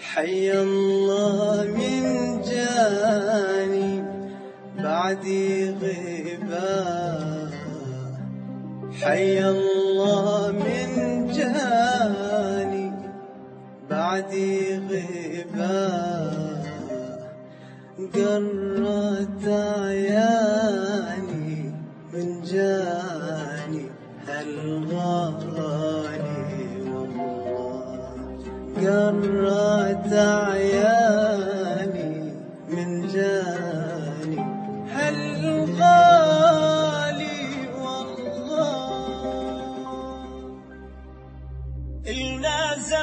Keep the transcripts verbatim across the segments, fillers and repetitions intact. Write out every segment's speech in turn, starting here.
حي الله من جاني بعدي غيبة، حي الله من جاني بعدي غيبة، قرت عياني من جاني هالغالي والله، قرت عياني من جاني هالغالي والله. إلنا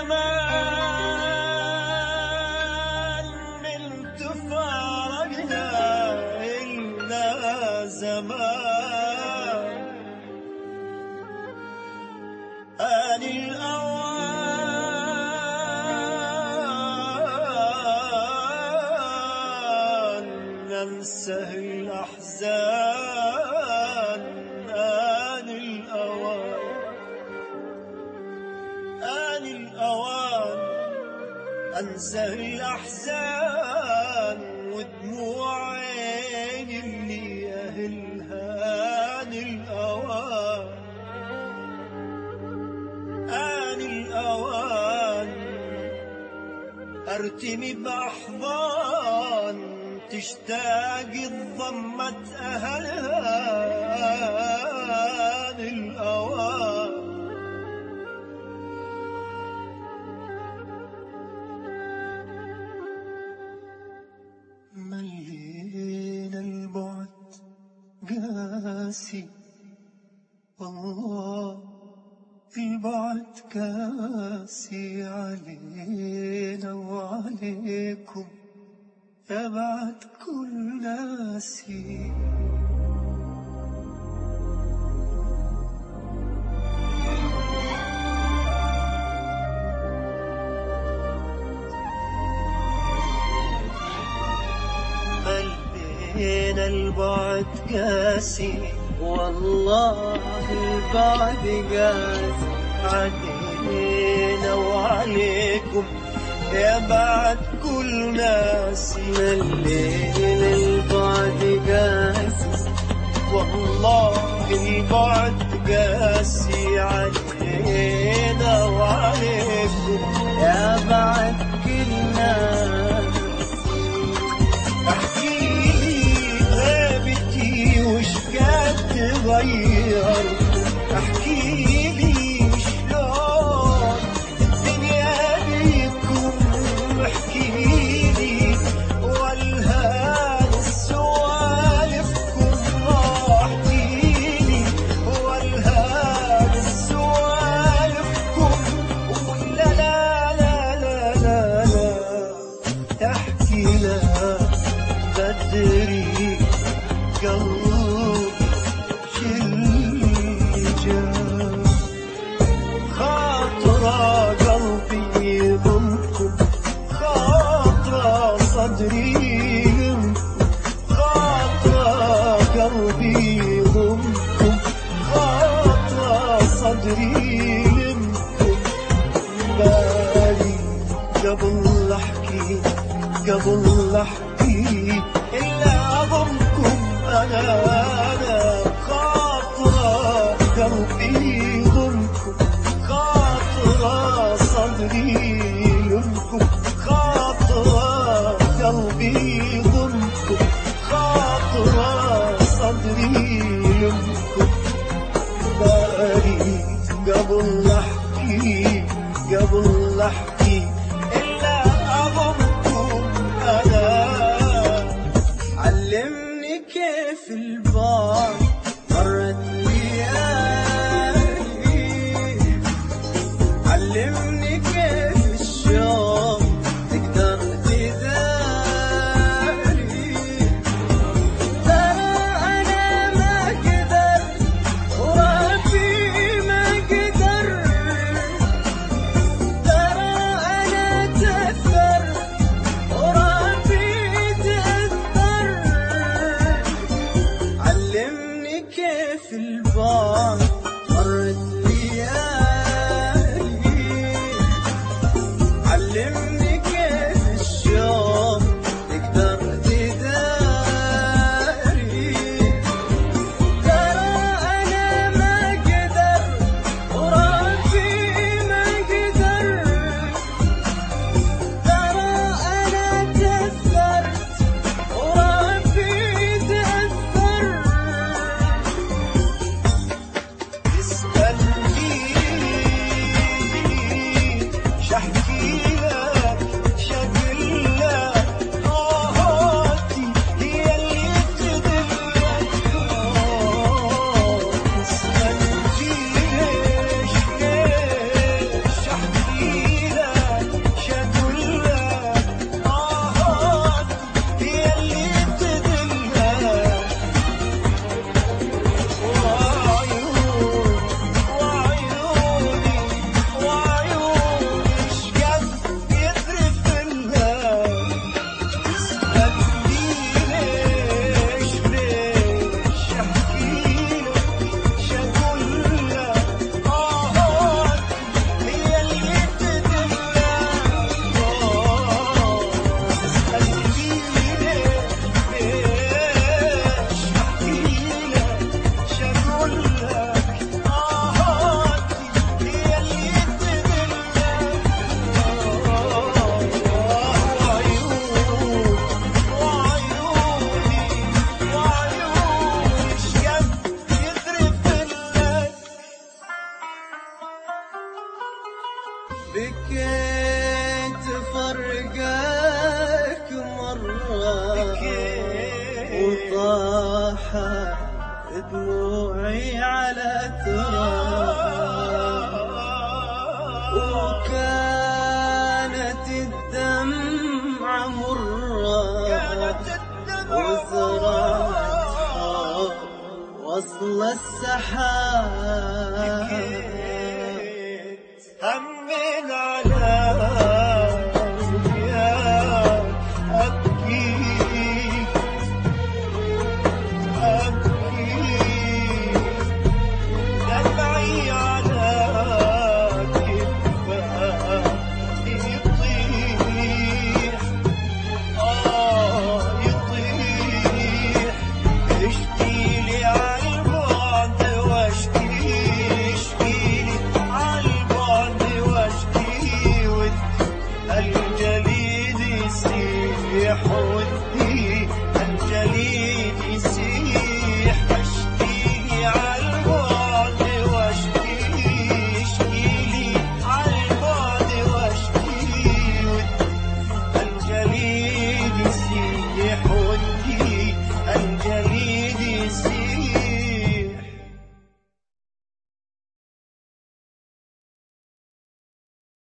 زمان من تفارقنا، إلنا زمان آن الأوان ننسى الأحزان، آن الأوان آن الأوان أنسى الأحزان ودموع عيني اللي أهلها، آن الأوان آن الأوان أرتمي بأحضان تشتاق الضمة أهلها، آن الأوان ملينا البعد قاسي والله، البعد قاسي علينا وعليكم يا بعد كل ناسي. ملينا البعد قاسي والله البعد قاسي علينا وعليكم يا بعد كل ناسي. الليل البعد قاسي والله البعد قاسي علينا وعليكم يا بعد كل ناسي. احكيلي غيبتي وش قد تغير، احكيلي شلون الدنيا بيكم، احكيلي والهان سوالفكم راح تجيلي، والهان سوالفكم ولا لا لا لا لا لا تحكي لها بدري قلبي شلجة، خاطرة قلبي يضمكم، خاطرة صدري يمكم، خاطرة قلبي يضمكم، خاطرة صدري يمكم. بالي قبل أحكي قبل أحكي إلا أضمكم أنا أنا، خاطرة قلبي يضمكم، خاطرة صدري يمكم، خاطرة قلبي يضمكم، خاطرة صدري يمكم. بالي قبل أحكي قبل أحكي إلا أضمكم أنا. علمني كيف البعد مرت ليالي، علمني كيف الشوق تقدر تداري. ترى أنا ما قدر وربي ما قدر، ترى بكيت فرقك مرة وطاحت دموعي على تراب، وكانت الدمعة مرة وزرعتها وصل السحاب. همين على رؤياك أبكي أبكي، دمعي على كفاك يطيح، آه يطيح. اشكيلي عالبعد واشكي، اشكيلي عالبعد واشكي، ودي الجليد يسيح، ودي الجليد يسيح.